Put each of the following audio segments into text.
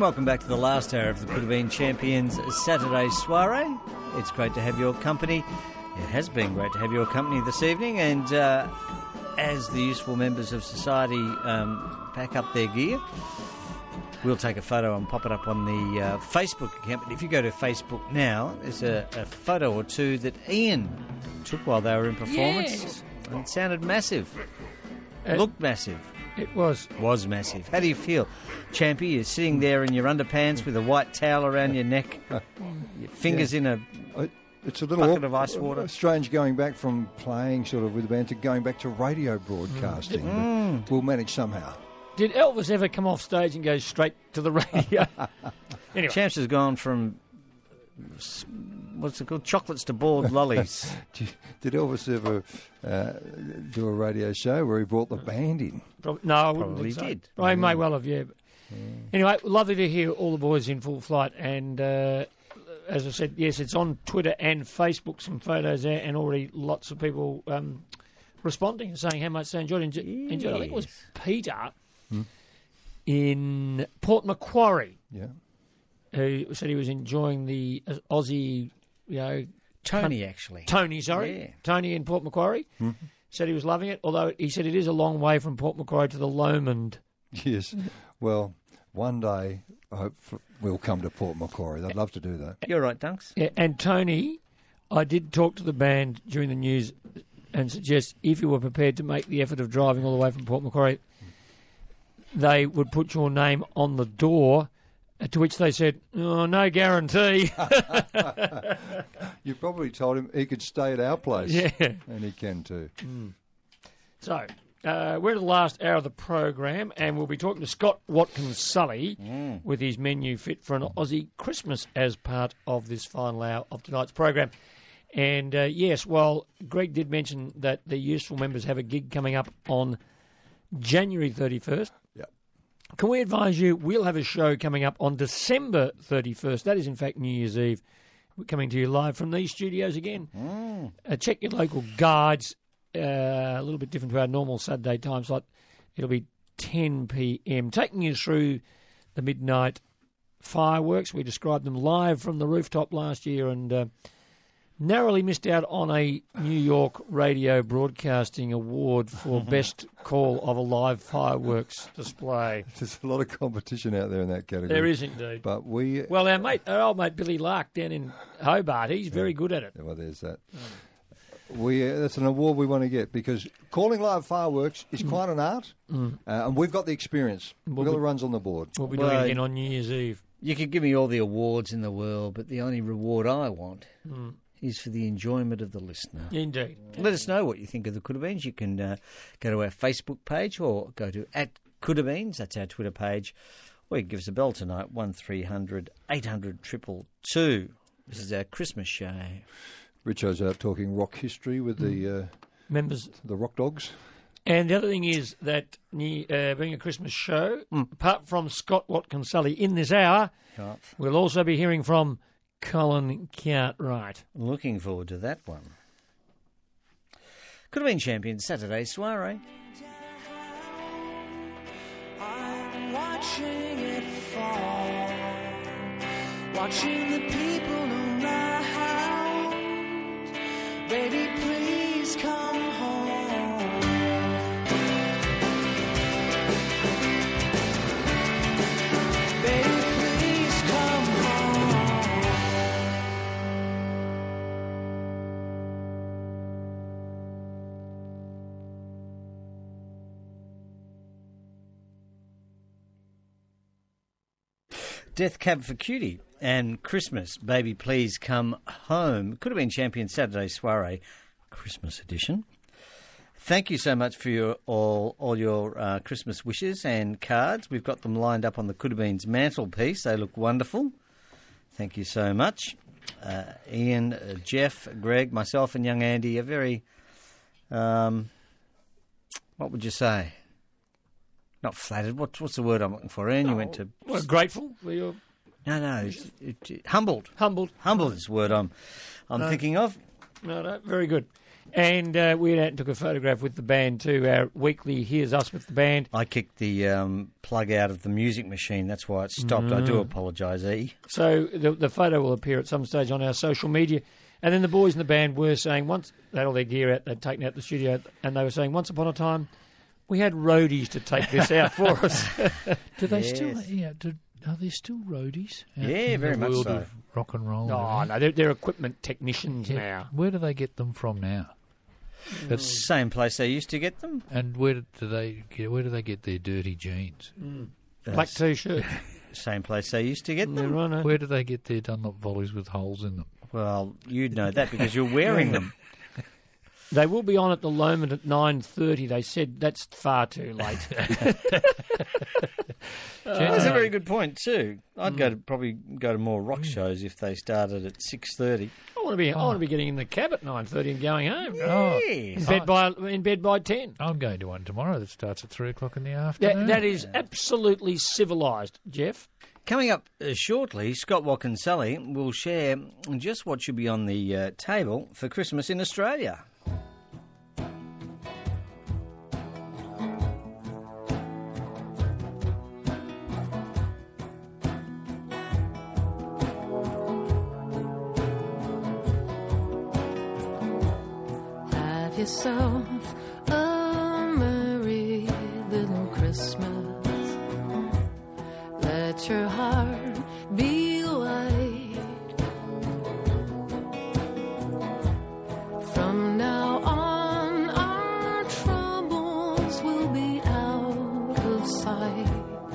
welcome back to the last hour of the Could Have Been Champions Saturday soiree. It's great to have your company. It has been great to have your company this evening, and as the useful members of society pack up their gear, we'll take a photo and pop it up on the Facebook account. But if you go to Facebook now, there's a photo or two that Ian took while they were in performance. Yes. And it sounded massive. Looked massive. It was. Was massive. How do you feel? Champy, you're sitting there in your underpants with a white towel around your neck, your fingers in a it's a little bucket of ice water. Strange going back from playing sort of with the band to going back to radio broadcasting. But we'll manage somehow. Did Elvis ever come off stage and go straight to the radio? Anyway. Champs has gone from, what's it called, chocolates to boiled lollies. Did Elvis ever do a radio show where he brought the band in? No, I wouldn't Probably think so. did. I may well have, yeah. Anyway, lovely to hear all the boys in full flight. And as I said, yes, it's on Twitter and Facebook, some photos there, and already lots of people responding and saying how much they enjoyed it. I think it was Peter in Port Macquarie who said he was enjoying the Aussie, Tony, actually. Tony in Port Macquarie. Said he was loving it, although he said it is a long way from Port Macquarie to the Lomond. Yes. Well, one day I hope we'll come to Port Macquarie. I'd love to do that. You're right, Dunks. Yeah, and Tony, I did talk to the band during the news and suggest if you were prepared to make the effort of driving all the way from Port Macquarie, they would put your name on the door, to which they said, oh, no guarantee. You probably told him he could stay at our place. Yeah. And he can too. So, we're at the last hour of the program, and we'll be talking to Scott Watkins-Sully with his menu fit for an Aussie Christmas as part of this final hour of tonight's program. And, yes, well, Greg did mention that the useful members have a gig coming up on January 31st. Yep. Can we advise you, we'll have a show coming up on December 31st. That is, in fact, New Year's Eve. We're coming to you live from these studios again. Check your local guides. A little bit different to our normal Saturday time slot. It'll be 10 p.m. Taking you through the midnight fireworks. We described them live from the rooftop last year and narrowly missed out on a New York Radio Broadcasting Award for Best Call of a Live Fireworks Display. There's a lot of competition out there in that category. There is indeed. But Well, our old mate Billy Lark down in Hobart, he's very good at it. Well, there's that. That's an award we want to get because calling live fireworks is quite an art, and we've got the experience. We've got the runs on the board. We'll be doing it again on New Year's Eve. You could give me all the awards in the world, but the only reward I want is for the enjoyment of the listener. Indeed. Let us know what you think of the Could Have Beens. You can go to our Facebook page or go to @CouldHaveBeens. That's our Twitter page. Or you can give us a bell tonight, 1300 800 222. This is our Christmas show. Richo's out talking rock history with the members, the Rock Dogs. And the other thing is that being a Christmas show, apart from Scott Watkins-Sully in this hour, we'll also be hearing from Colin Cartwright. Looking forward to that one. Could Have Been Champions Saturday soiree. I'm watching it fall, watching the people around. Baby, please come home. Baby, please come home. Death Cab for Cutie and Christmas, Baby Please Come Home. Could Have Been Champion Saturday soiree, Christmas edition. Thank you so much for all your Christmas wishes and cards. We've got them lined up on the Could Have Been's mantelpiece. They look wonderful. Thank you so much. Ian, Jeff, Greg, myself and young Andy are very, what would you say? Not flattered. What's the word I'm looking for? Ian, you went to... Well, grateful for your... No. Humbled. Humbled. Humbled is the word I'm thinking of. No, very good. And we went out and took a photograph with the band too. Our weekly Here's Us with the band. I kicked the plug out of the music machine. That's why it stopped. I do apologise, E. So the photo will appear at some stage on our social media. And then the boys in the band were saying once they had all their gear out, they'd taken out the studio, and they were saying once upon a time we had roadies to take this out for us. Do they still? Yeah. Are there still roadies? Yeah, very much world so. Of rock and roll. Oh, no, they're equipment technicians now. Where do they get them from now? That's same place they used to get them. And where do they get their dirty jeans? Black T-shirt. Same place they used to get them. Right, Where do they get their Dunlop volleys with holes in them? Well, you'd know that because you're wearing them. They will be on at the Lomond at 9:30. They said that's far too late. That's a very good point too. I'd probably go to more rock shows if they started at 6:30. I want to be getting in the cab at 9:30 and going home. Yes. In bed by 10. I'm going to one tomorrow that starts at 3:00 in the afternoon. That is absolutely civilised, Jeff. Coming up shortly, Scott Watkin-Sully will share just what should be on the table for Christmas in Australia. Have yourself a merry little Christmas. Let your heart be light. From now on, our troubles will be out of sight.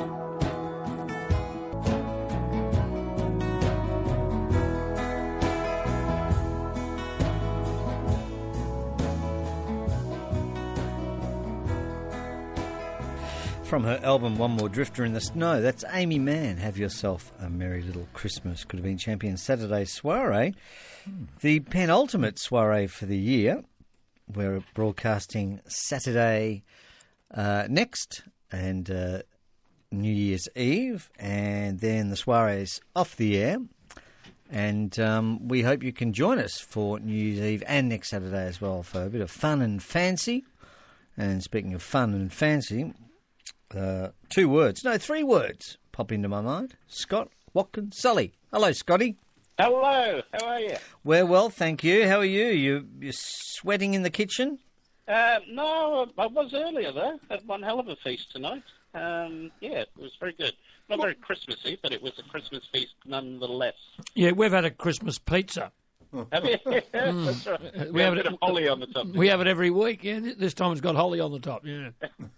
From her album One More Drifter in the Snow, that's Amy Mann. Have yourself a merry little Christmas. Could have been champion Saturday soiree. The penultimate soiree for the year. We're broadcasting Saturday next and New Year's Eve, and then the soiree's off the air. And we hope you can join us for New Year's Eve and next Saturday as well for a bit of fun and fancy. And speaking of fun and fancy, 3 words pop into my mind. Scott Watkin-Sully. Hello, Scotty. Hello, how are you? We're well, thank you. How are you? You're sweating in the kitchen? No, I was earlier though. Had one hell of a feast tonight. Yeah, it was very good. Not very Christmassy, but it was a Christmas feast nonetheless. Yeah, we've had a Christmas pizza. Have you? That's right. We have a bit of holly on the top. We have it every week. Yeah, this time it's got holly on the top. Yeah.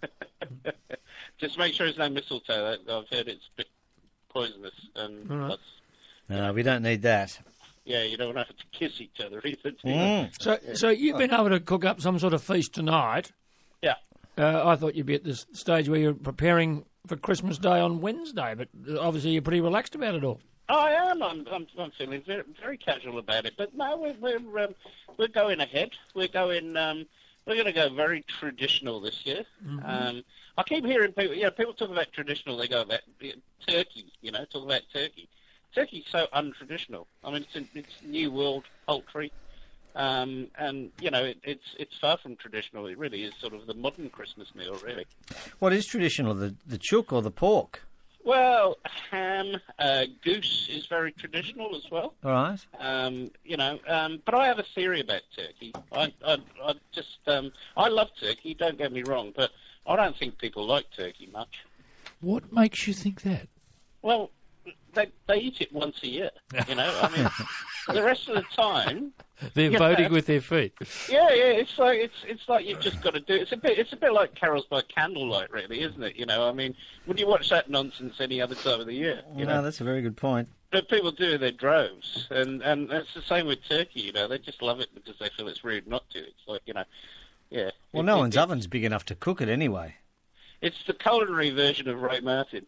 Just make sure there's no mistletoe. I've heard it's a bit poisonous, and Right. No, we don't need that. yeah, you don't have to kiss each other either. Do you? So you've been able to cook up some sort of feast tonight. Yeah. I thought you'd be at this stage where you're preparing for Christmas Day on Wednesday, but obviously you're pretty relaxed about it all. I am. I'm feeling very, very casual about it. But no, we're going ahead. We're going. We're going to go very traditional this year. I keep hearing people. People talk about traditional. They go about turkey. Talk about turkey. Turkey's so untraditional. I mean, it's New World poultry, and it's far from traditional. It really is sort of the modern Christmas meal, really. What is traditional, the chook or the pork? Well, ham, goose is very traditional as well. All right. But I have a theory about turkey. I love turkey, don't get me wrong, but I don't think people like turkey much. What makes you think that? Well, they eat it once a year, I mean, the rest of the time... They're voting with their feet. Yeah, it's like you've just got to do it. It's a bit like carols by candlelight, really, isn't it? I mean, would you watch that nonsense any other time of the year? No, that's a very good point. But people do in their droves, and that's the same with turkey. They just love it because they feel it's rude not to. It's like yeah. Well, no one's oven's big enough to cook it anyway. It's the culinary version of Ray Martin.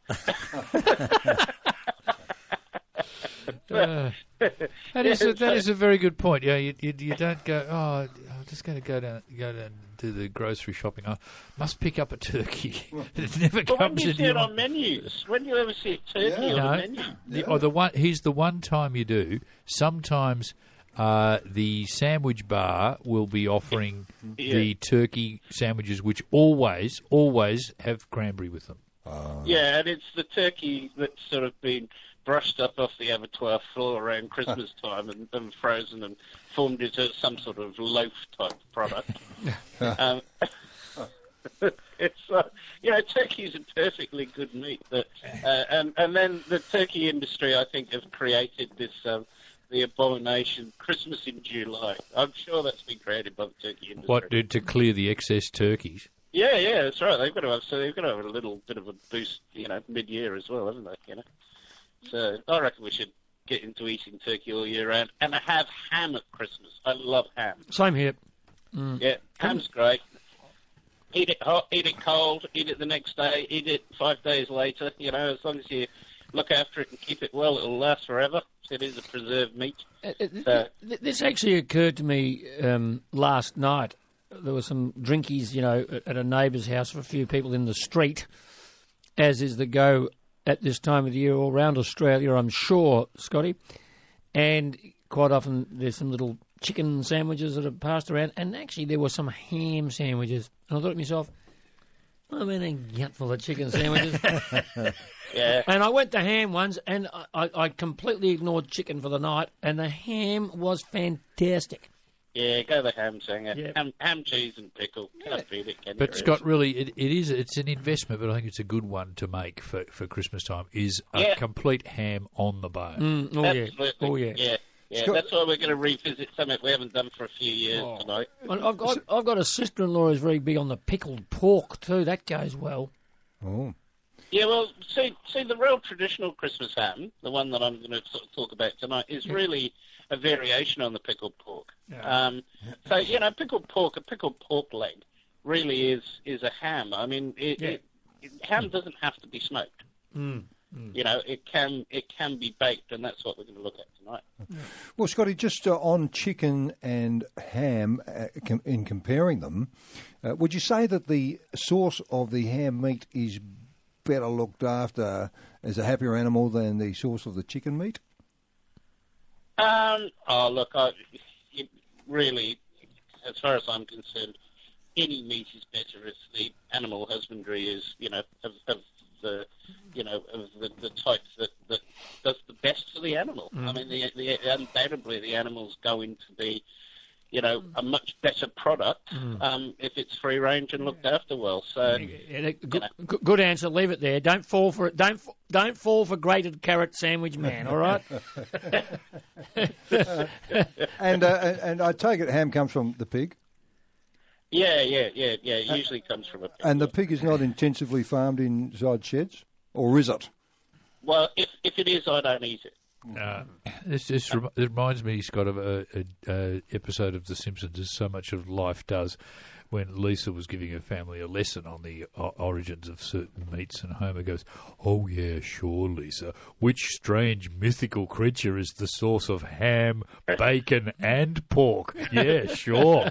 That is a very good point. Yeah, you don't go. Oh, I'm just going to go down to the grocery shopping. I must pick up a turkey. It never But when comes do you in see it your. on menus? When do you ever see a turkey on the menu? Or here's the one time you do. Sometimes the sandwich bar will be offering the turkey sandwiches, which always have cranberry with them. Yeah, and it's the turkey that's sort of been brushed up off the abattoir floor around Christmas time and frozen and formed into some sort of loaf-type product. It's turkey's a perfectly good meat. And then the turkey industry, I think, have created this the abomination Christmas in July. I'm sure that's been created by the turkey industry. What, to clear the excess turkeys? Yeah, that's right. They've got to have a little bit of a boost, mid-year as well, haven't they? So I reckon we should get into eating turkey all year round and have ham at Christmas. I love ham. Same here. Yeah, ham's great. Eat it hot, eat it cold, eat it the next day, eat it 5 days later. As long as you look after it and keep it well, it'll last forever. It is a preserved meat. This actually occurred to me last night. There were some drinkies, at a neighbour's house for a few people in the street, as is the go at this time of the year all around Australia, I'm sure, Scotty. And quite often there's some little chicken sandwiches that are passed around, and actually there were some ham sandwiches. And I thought to myself, I'm in a gutful of chicken sandwiches. Yeah. And I went to ham ones, and I completely ignored chicken for the night, and the ham was fantastic. Yeah, go the ham, Sanger. Yeah. Ham, cheese and pickle. Can't beat it, can you? But Scott, really, it's an investment, but I think it's a good one to make for Christmas time, is a complete ham on the bone. Absolutely. Oh, yeah. Yeah, Scott, that's why we're going to revisit something we haven't done for a few years tonight. I've got a sister-in-law who's very big on the pickled pork too. That goes well. Oh. Yeah, well, see, the real traditional Christmas ham, the one that I'm going to sort of talk about tonight, is really a variation on the pickled pork. Yeah. So, pickled pork leg really is a ham. I mean, ham doesn't have to be smoked. It can be baked, and that's what we're going to look at tonight. Well, Scotty, just on chicken and ham, in comparing them, would you say that the source of the ham meat is better looked after as a happier animal than the source of the chicken meat? It really, as far as I'm concerned, any meat is better if the animal husbandry is, of the type that does the best for the animal. I mean, undoubtedly the animal's going to be, a much better product if it's free range and looked after well. So, good answer. Leave it there. Don't fall for it. Don't fall for grated carrot sandwich man. All right. And I take it ham comes from the pig. Yeah. It usually comes from a pig. And the pig is not intensively farmed inside sheds, or is it? Well, if it is, I don't eat it. It reminds me, Scott, of a episode of The Simpsons, as so much of life does, when Lisa was giving her family a lesson on the origins of certain meats, and Homer goes, "Oh yeah, sure, Lisa. Which strange mythical creature is the source of ham, bacon, and pork? Yeah, sure."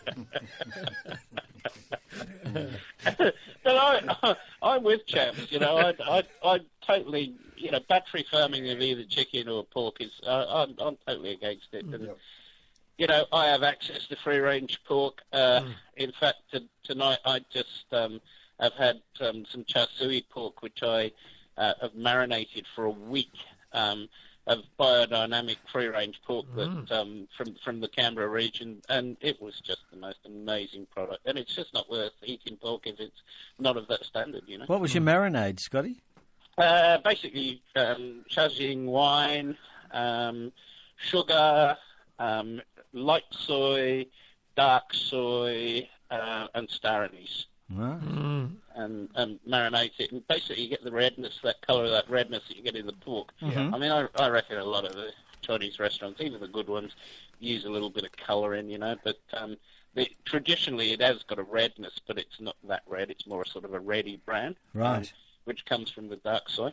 But I'm with chaps. I totally, battery farming of either chicken or pork is, I'm totally against it. And, I have access to free range pork. In fact, tonight I just I've had some char siu pork, which I have marinated for a week. Of biodynamic free-range pork that from the Canberra region, and it was just the most amazing product. And it's just not worth eating pork if it's not of that standard, What was your marinade, Scotty? Basically, Chajing wine, sugar, light soy, dark soy, and star anise. Wow. And marinate it, and basically you get the redness, that colour of that redness that you get in the pork. Mm-hmm. I mean, I reckon a lot of the Chinese restaurants, even the good ones, use a little bit of colour in, but traditionally it has got a redness, but it's not that red. It's more a sort of a reddy brown, Right. Which comes from the dark soy.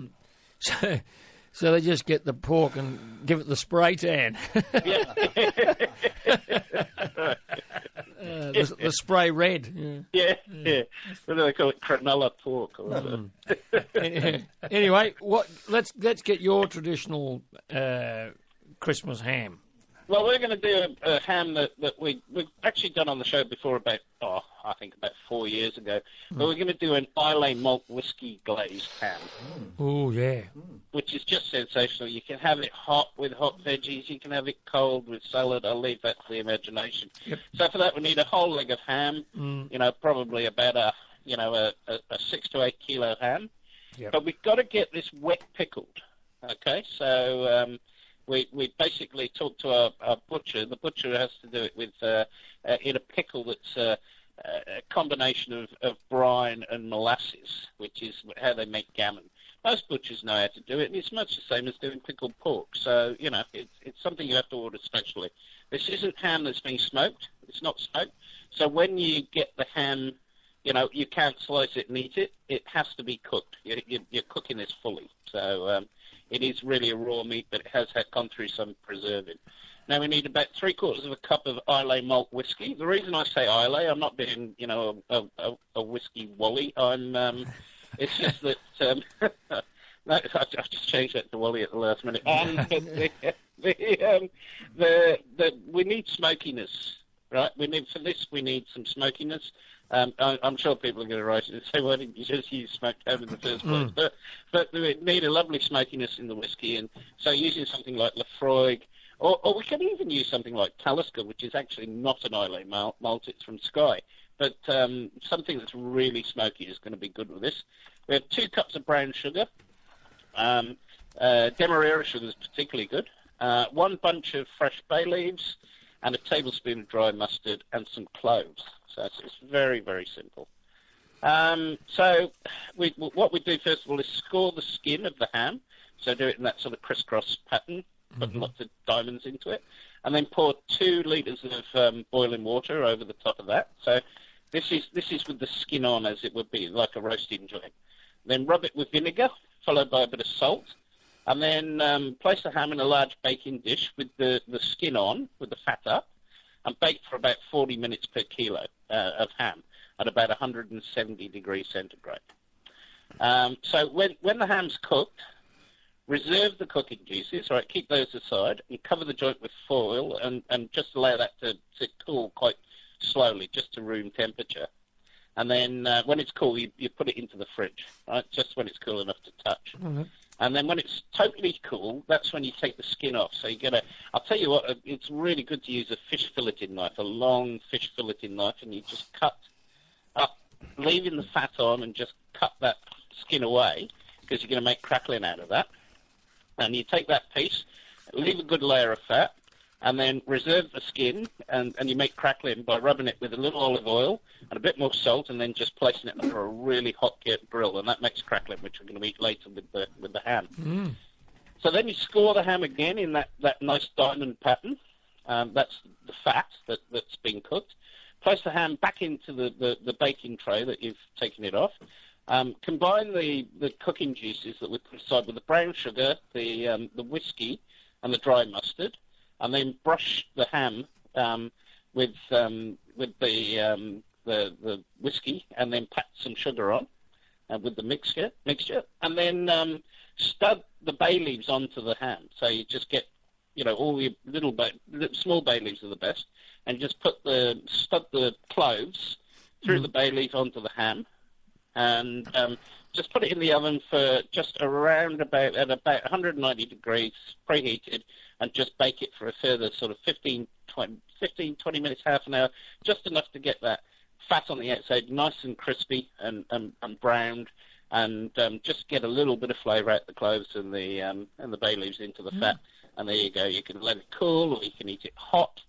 So they just get the pork and give it the spray tan. The spray red. Yeah. What do they call it? Cronulla pork. Or Anyway, let's get your traditional Christmas ham. Well, we're going to do a ham that we've actually done on the show before about 4 years ago. But we're going to do an Islay malt whiskey glazed ham, Oh, yeah. which is just sensational. You can have it hot with hot veggies. You can have it cold with salad. I'll leave that to the imagination. Yep. So for that, we need a whole leg of ham, probably about a 6 to 8 kilo ham. Yep. But we've got to get this wet pickled, okay? So we basically talk to our butcher. The butcher has to do it with in a pickle that's a combination of brine and molasses, which is how they make gammon. Most butchers know how to do it, and it's much the same as doing pickled pork. So, it's something you have to order specially. This isn't ham that's being smoked. It's not smoked. So when you get the ham, you can't slice it and eat it. It has to be cooked. You're cooking this fully. So it is really a raw meat, but it has gone through some preserving. Now we need about 3/4 of a cup of Islay malt whiskey. The reason I say Islay, I'm not being, a whiskey wally. It's just that no, I've just changed that to wally at the last minute. We need smokiness, right? We need some smokiness. I'm sure people are going to write it and say, why didn't you just use smoked ham in the first place? But we need a lovely smokiness in the whiskey, and so using something like Lafroig, or we can even use something like Talisker, which is actually not an Islay malt, it's from Skye. But something that's really smoky is going to be good with this. We have 2 cups of brown sugar. Demerara sugar is particularly good. 1 bunch of fresh bay leaves, and a tablespoon of dry mustard, and some cloves. So it's very, very simple. So what we do first of all is score the skin of the ham. So do it in that sort of crisscross pattern, put lots of diamonds into it, and then pour 2 litres of boiling water over the top of that. So this is with the skin on, as it would be, like a roasting joint. Then rub it with vinegar, followed by a bit of salt, and then place the ham in a large baking dish with the skin on, with the fat up, and bake for about 40 minutes per kilo of ham at about 170 degrees centigrade. So when the ham's cooked, reserve the cooking juices, right? Keep those aside, and cover the joint with foil, and just allow that to cool quite slowly, just to room temperature. And then when it's cool, you put it into the fridge, right? Just when it's cool enough to touch. Mm-hmm. And then when it's totally cool, that's when you take the skin off. So I'll tell you what, it's really good to use a fish filleting knife, a long fish filleting knife, and you just cut up, leaving the fat on, and just cut that skin away, because you're going to make crackling out of that. And you take that piece, leave a good layer of fat, and then reserve the skin, and you make crackling by rubbing it with a little olive oil and a bit more salt, and then just placing it under a really hot grill, and that makes crackling, which we're going to eat later with the ham. Mm. So then you score the ham again in that nice diamond pattern. That's the fat that's been cooked. Place the ham back into the baking tray that you've taken it off. Combine the cooking juices that we put aside with the brown sugar, the whiskey, and the dry mustard, and then brush the ham with the whiskey, and then pat some sugar on with the mixture, and then stud the bay leaves onto the ham. So you just get, all the small bay leaves are the best, and just stud the cloves through the bay leaf onto the ham, and just put it in the oven for just around about 190 degrees, preheated, and just bake it for a further sort of 15, 20 minutes, half an hour, just enough to get that fat on the outside nice and crispy and browned, and just get a little bit of flavour out the cloves and the bay leaves into the fat. And there you go. You can let it cool, or you can eat it hot.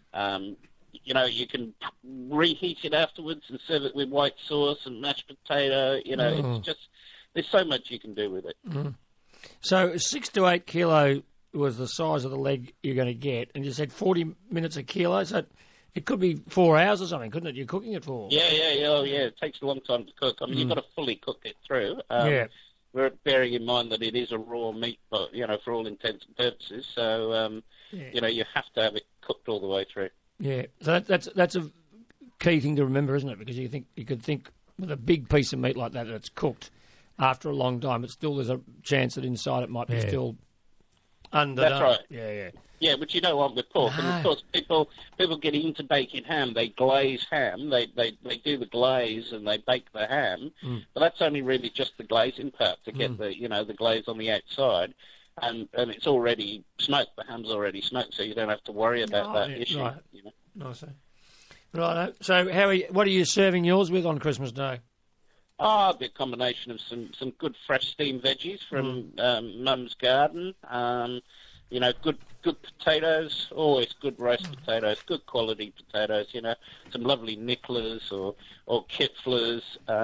You can reheat it afterwards and serve it with white sauce and mashed potato. It's just, there's so much you can do with it. Mm. So 6 to 8 kilo was the size of the leg you're going to get, and you said 40 minutes a kilo, so it could be 4 hours or something, couldn't it? You're cooking it for. Yeah. It takes a long time to cook. I mean, you've got to fully cook it through. We're bearing in mind that it is a raw meat, but for all intents and purposes. So you have to have it cooked all the way through. Yeah, so that's a key thing to remember, isn't it? Because you could think with a big piece of meat like that it's cooked after a long time, but still there's a chance that inside it might be still Underdone. That's right. Yeah. Yeah, which you don't want with pork. And No. of course, people get into baking ham. They glaze ham. They do the glaze and they bake the ham. But that's only really just the glazing part to get the glaze on the outside. And it's already smoked. The ham's already smoked, so you don't have to worry about that issue. Right. You know? Nice. Right. So, what are you serving yours with on Christmas Day? Oh, a combination of some good fresh steamed veggies from Mum's garden. Good potatoes, always good roast potatoes, good quality potatoes. Some lovely Nicholas or Kipflers.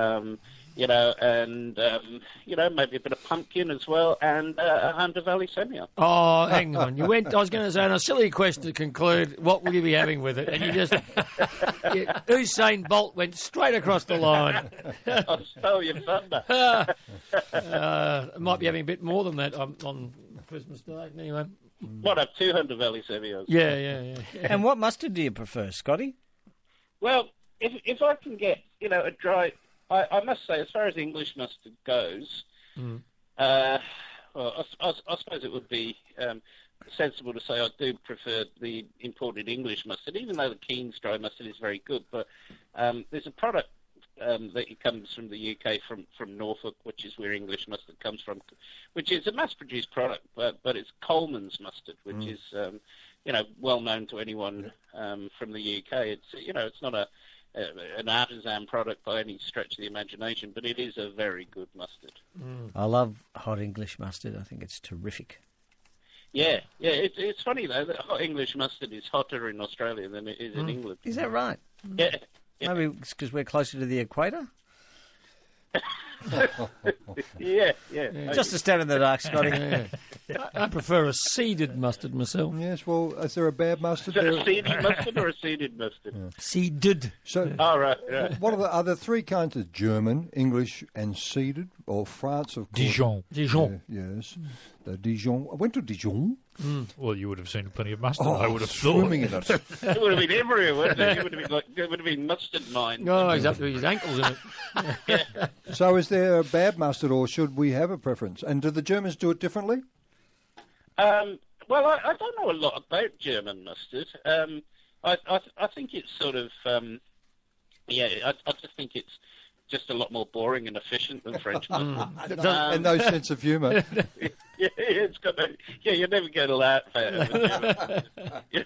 Maybe a bit of pumpkin as well, and a Hunter Valley Semillon. Oh, hang on. I was going to say, on a silly question to conclude, what will you be having with it? And you just... Usain Bolt went straight across the line. I stole your thunder. I might be having a bit more than that on Christmas Day. Anyway. What, have 2 Hunter Valley Semillons? Yeah. And what mustard do you prefer, Scotty? Well, if I can get, a dry... I must say, as far as English mustard goes, I suppose it would be sensible to say I do prefer the imported English mustard, even though the Keen's dry mustard is very good. But there's a product that comes from the UK, from Norfolk, which is where English mustard comes from, which is a mass-produced product, but it's Coleman's mustard, which is well known to anyone from the UK. It's not an artisan product by any stretch of the imagination, but it is a very good mustard. I love hot English mustard. I think it's terrific. Yeah. It's funny though that hot English mustard is hotter in Australia than it is in England. Is that right? Yeah. Maybe it's because we're closer to the equator? Yeah. Just a stab in the dark, Scotty. I prefer a seeded mustard myself. Yes, well, is there a bad mustard Is that there? a seeded mustard or a seeded mustard? Seeded. So, Oh, right. what are the other 3 kinds of German, English, and seeded? Or France, of course. Dijon. Yes, the Dijon. I went to Dijon. Well, you would have seen plenty of mustard. Oh, I would have thought. swimming in it. It would have been everywhere, wouldn't it? It would have been mustard mine. Oh, he's up to his ankles in it. So, is there a bad mustard, or should we have a preference? And do the Germans do it differently? Well, I don't know a lot about German mustard. I think it's sort of, I just think it's just a lot more boring and efficient than French mustard. And no sense of humour. Yeah, it's got you're never going to laugh at it.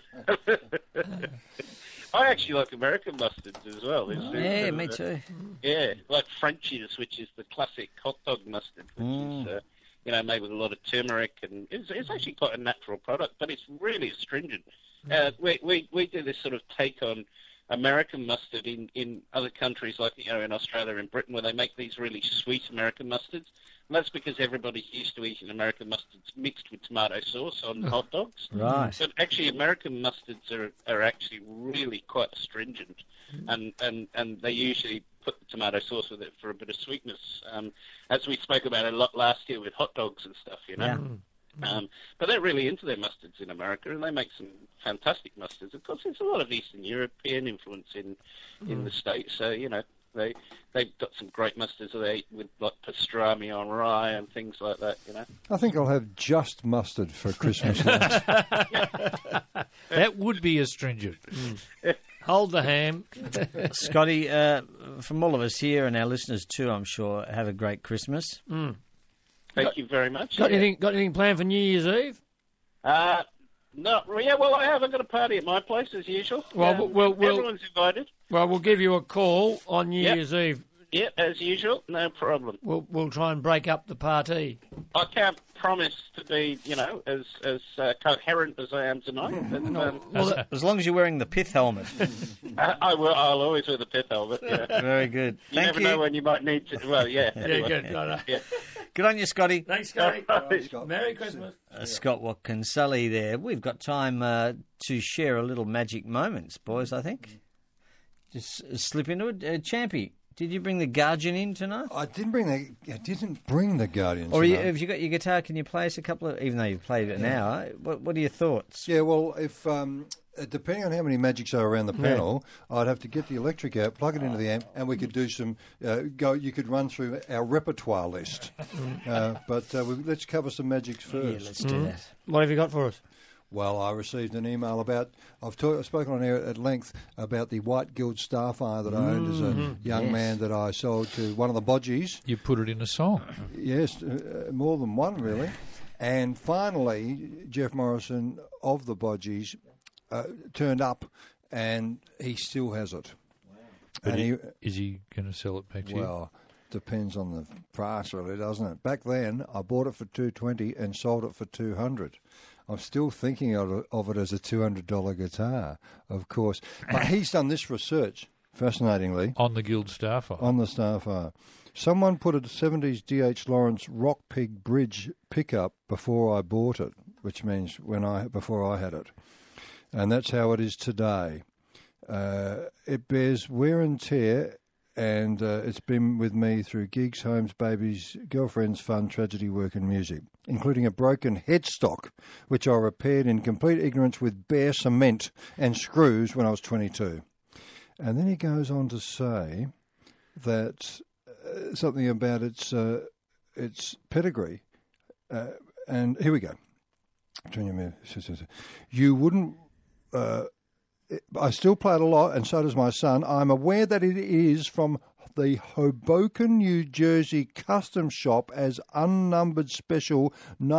I actually like American mustards as well. Yeah, me too. Yeah, like Frenchies, which is the classic hot dog mustard, which is made with a lot of turmeric, and it's actually quite a natural product, but it's really astringent. We do this sort of take on American mustard in other countries, like in Australia and Britain, where they make these really sweet American mustards. And that's because everybody's used to eating American mustards mixed with tomato sauce on hot dogs. Right. But actually, American mustards are actually really quite astringent, and they usually put the tomato sauce with it for a bit of sweetness, as we spoke about a lot last year with hot dogs and stuff, But they're really into their mustards in America, and they make some fantastic mustards. Of course, there's a lot of Eastern European influence in the States, so, they've got some great mustards that they eat with, like, pastrami on rye and things like that, I think I'll have just mustard for Christmas lunch. That would be astringent. Hold the ham. Scotty, from all of us here and our listeners too, I'm sure, have a great Christmas. Thank you very much. Got anything planned for New Year's Eve? Well, I have. I've got a party at my place, as usual. Well, everyone's invited. Well, we'll give you a call on New Year's Eve. Yeah, as usual, no problem. We'll try and break up the party. I can't promise to be, as coherent as I am tonight. But, As long as you're wearing the pith helmet. I'll always wear the pith helmet. Yeah. Very good. You never know when you might need to. Well, yeah. Yeah, good. Yeah. Good on you, Scotty. Thanks, Scotty. Scott. Merry Christmas. Scott Watkins, Sully there. We've got time to share a little magic moments, boys, I think. Just slip into it. Champy, did you bring the Guardian in tonight? I didn't bring the Guardians. Or tonight. have you got your guitar? Can you play us a couple of, even though you've played it an hour, what are your thoughts? Yeah, well, if Depending on how many magics are around the panel, I'd have to get the electric out, plug it into the amp, and we could do some. You could run through our repertoire list. Let's cover some magics first. Yeah, let's do that. What have you got for us? Well, I received an email about. I've spoken on air at length about the White Guild Starfire that I owned as a young man that I sold to one of the bodgies. You put it in a song. Yes, more than one really. And finally, Jeff Morrison of the bodgies turned up, and he still has it. But And is he going to sell it back to you? well, depends on the price, really, doesn't it? Back then, I bought it for $220 and sold it for $200. I'm still thinking of it as a $200 guitar, of course. But he's done this research, fascinatingly, On the Guild Starfire. on the Starfire. Someone put a 70s D.H. Lawrence Rock Pig Bridge pickup before I bought it, which means before I had it. And that's how it is today. It bears wear and tear, and it's been with me through gigs, homes, babies, girlfriends, fun, tragedy, work and music, including a broken headstock, which I repaired in complete ignorance with bare cement and screws when I was 22. And then he goes on to say that something about its pedigree. And here we go. You wouldn't... I still play it a lot, and so does my son. I'm aware that it is from the Hoboken, New Jersey custom shop as unnumbered special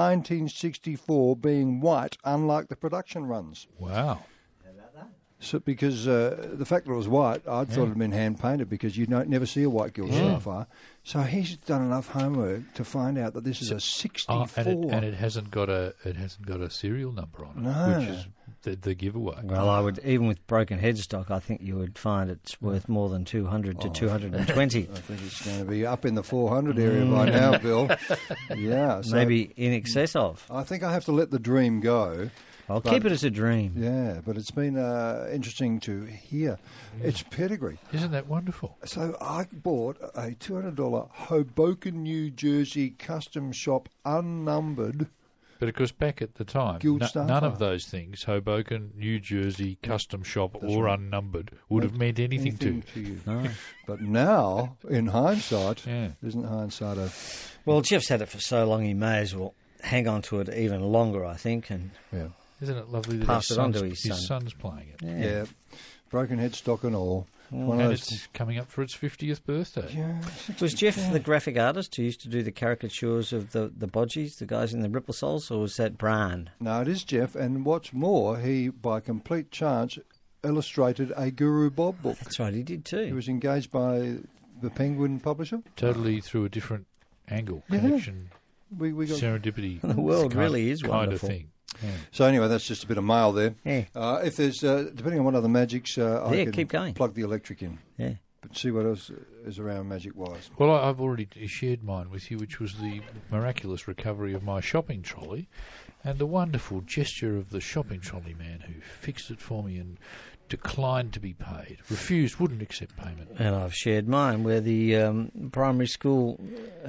1964, being white, unlike the production runs. Wow. So, because the fact that it was white, I thought it had been hand painted because you never see a White Guild Starfire. So he's done enough homework to find out that this is a 64. And it hasn't got a serial number on it, No. which is the giveaway. Well, I would, even with broken headstock, I think you would find it's worth more than 200 to 220. I think it's going to be up in the 400 area by now, Bill. Yeah, so Maybe in excess of. I think I have to let the dream go. I'll But- keep it as a dream. Yeah, but it's been interesting to hear its pedigree. Isn't that wonderful? So I bought a $200 Hoboken, New Jersey custom shop unnumbered. But of course, back at the time, Guild none Starfire. of those things, Hoboken, New Jersey, custom shop, or unnumbered, would have meant anything to you. you. No. But now, in hindsight, Yeah. isn't hindsight a... Well, Jeff's had it for so long, he may as well hang on to it even longer, I think, and Yeah. Isn't it lovely that Pass his it on son's, to his son. son's playing it? Yeah. Broken headstock and all. One of And those... it's coming up for its 50th birthday. Yeah. Was Jeff the graphic artist who used to do the caricatures of the bodgies, the guys in the Ripple Souls, or was that Brian? No, it is Jeff, and what's more, he, by complete chance, illustrated a Guru Bob book. That's right, he did too. He was engaged by the Penguin publisher. Totally through a different angle, connection, We got... serendipity. The world kind- really is kind wonderful. of thing. Yeah. So anyway, that's just a bit of mail there. Yeah. If there's, depending on what other magics, I Yeah, can keep going. plug the electric in. Yeah. But see what else is around magic-wise. Well, I've already shared mine with you, which was the miraculous recovery of my shopping trolley and the wonderful gesture of the shopping trolley man who fixed it for me and declined to be paid, wouldn't accept payment. And I've shared mine where the primary school,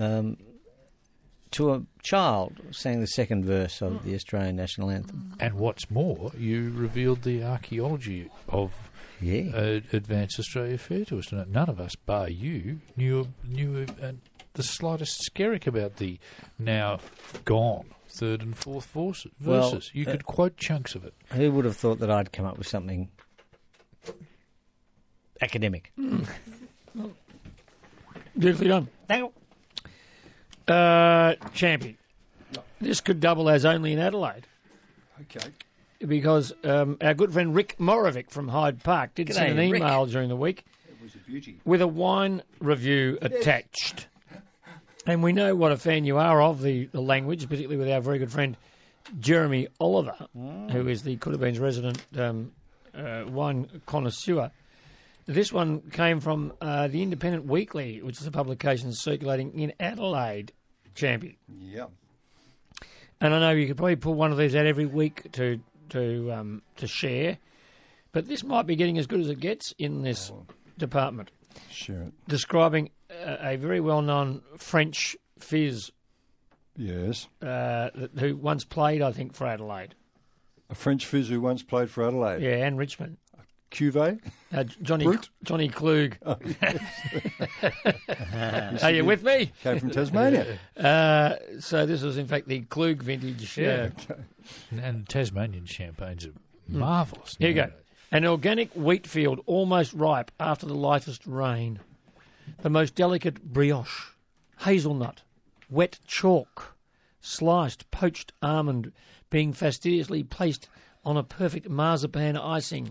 to a child, sang the second verse of the Australian National Anthem. And what's more, you revealed the archaeology of Yeah. Advance Australia Fair to us. None of us, bar you, knew the slightest skerrick about the now gone third and fourth verses. Well, You could quote chunks of it. Who would have thought that I'd come up with something academic? Beautifully done. Champy. This could double as only in Adelaide Okay. because our good friend Rick Morovic from Hyde Park did send an G'day, Rick. email during the week It was a beauty. with a wine review attached. And we know what a fan you are of the language, particularly with our very good friend Jeremy Oliver, who is the Could Have Been's resident wine connoisseur. This one came from the Independent Weekly, which is a publication circulating in Adelaide, Champion. Yeah. And I know you could probably pull one of these out every week to share, but this might be getting as good as it gets in this department. Sure. Describing a very well-known French fizz Yes. who once played, I think, for Adelaide. A French fizz who once played for Adelaide. Yeah, and Richmond. Cuvée. Johnny Brute? Johnny Klug. Are you with me? Came from Tasmania. So this was, in fact, the Klug vintage. Yeah. And Tasmanian champagnes are marvellous. Here you go. nowadays. An organic wheat field almost ripe after the lightest rain. The most delicate brioche. Hazelnut. Wet chalk. Sliced poached almond being fastidiously placed on a perfect marzipan icing.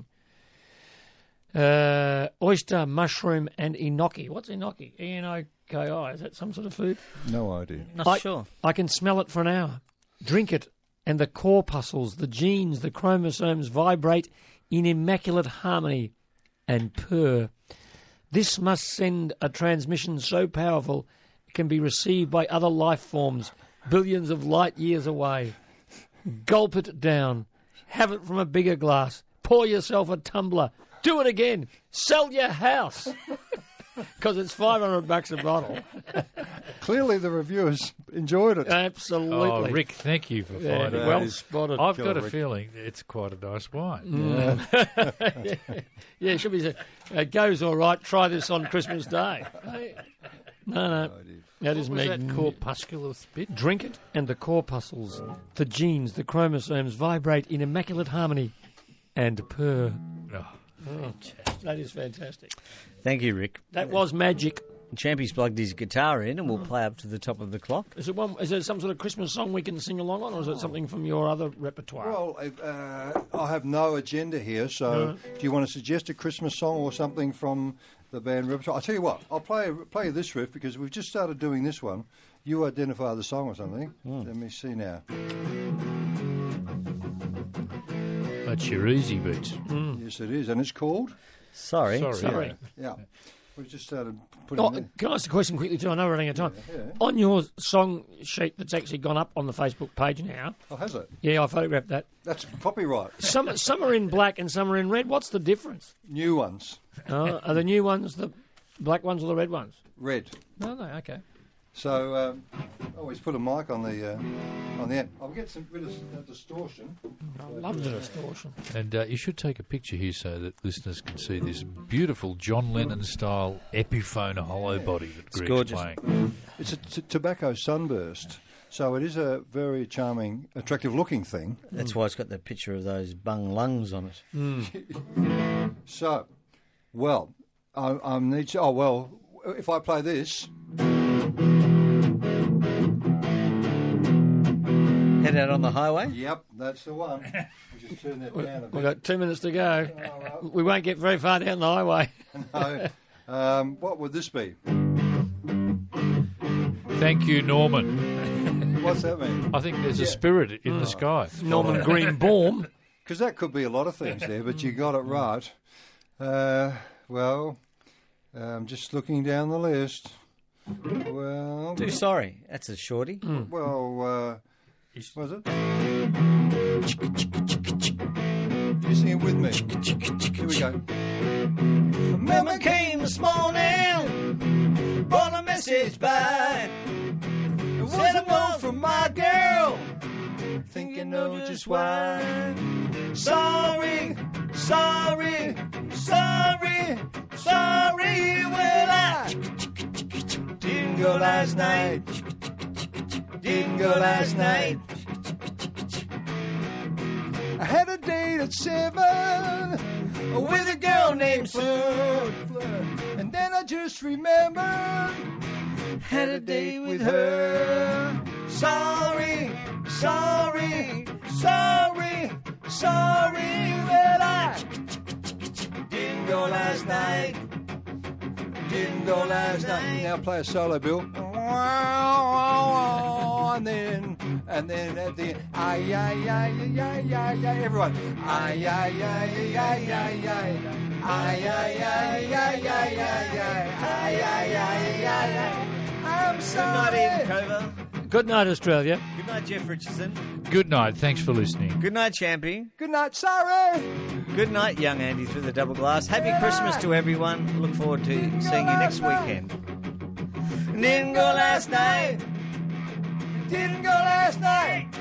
Oyster, mushroom, and enoki. What's enoki? E-N-O-K-I. Is that some sort of food? No idea. Not sure. I can smell it for an hour. Drink it, and the corpuscles, the genes, the chromosomes vibrate in immaculate harmony and purr. This must send a transmission so powerful it can be received by other life forms billions of light years away. Gulp it down. Have it from a bigger glass. Pour yourself a tumbler. Do it again. Sell your house. Because it's $500 a bottle. Clearly the reviewers enjoyed it. Absolutely. Oh, Rick, thank you for Yeah, finding well it. spotted. I've Killer got a Rick. feeling it's quite a nice wine. Yeah, it should be. It goes all right. Try this on Christmas Day. No. That is What was that magnificent. corpuscular bit? Drink it, and the corpuscles, the genes, the chromosomes vibrate in immaculate harmony and purr. Oh, That is fantastic. Thank you, Rick. That was magic. Champy's plugged his guitar in and we'll play up to the top of the clock. Is it some sort of Christmas song we can sing along on, or is it something from your other repertoire? Well, I have no agenda here, so do you want to suggest a Christmas song or something from the band repertoire? I'll tell you what, I'll play this riff because we've just started doing this one. You identify the song or something. Let me see now. that's your easy beats. Yes, it is, and it's called... Sorry. Sorry. Yeah. We've just started putting Oh, it in. can I ask a question quickly too? I know we're running out of time. Yeah. On your song sheet that's actually gone up on the Facebook page now, Oh, has it? yeah, I photographed that. That's copyright. Some are in black and some are in red. What's the difference? New ones. Are the new ones the black ones or the red ones? Red. No, okay. So, always put a mic on the end. I'll get rid of that distortion. I love the distortion. And you should take a picture here so that listeners can see this beautiful John Lennon-style Epiphone hollow body that Greg's gorgeous. playing. It's a tobacco sunburst, so it is a very charming, attractive-looking thing. That's why it's got the picture of those bung lungs on it. So, well, I need to... Oh, well, if I play this... Head out on the highway. Yep, that's the one. We'll just turn that down a We've bit. got 2 minutes to go. We won't get very far down the highway. No. What would this be? Thank you, Norman. What's that mean? I think there's a spirit in the sky. Norman Greenbaum. Because that could be a lot of things there, but you got it right. Well, I'm just looking down the list. Well, Too sorry. That's a shorty. well, was it? You sing it with me. Here we go. Mama came this morning, brought a message back. It was a note from my girl, thinking of just why. Sorry, sorry, sorry, sorry. Well, I didn't go last night. Didn't go last night. I had a date at 7 With a girl named Sue. and then I just remembered Had a date with her. Sorry, sorry, sorry, sorry. Well, I didn't go last night. Didn't go last night. Now play a solo, Bill. And then at the end, ay, ay, ay, ay, ay, ay, ay, everyone. Ay, ay, ay, ay, ay, ay, ay. Ay, ay, ay, ay, ay, ay, ay. Ay, ay, ay, ay, ay. I'm Good night, Ian sorry. Cover. Good night, Australia. Good night, Jeff Richardson. Good night. Thanks for listening. Good night, Champy. Good night, sorry. Good night, young Andy through the double glass. Happy Christmas to everyone. Look forward to seeing you next weekend. Didn't go last night. Didn't go last night.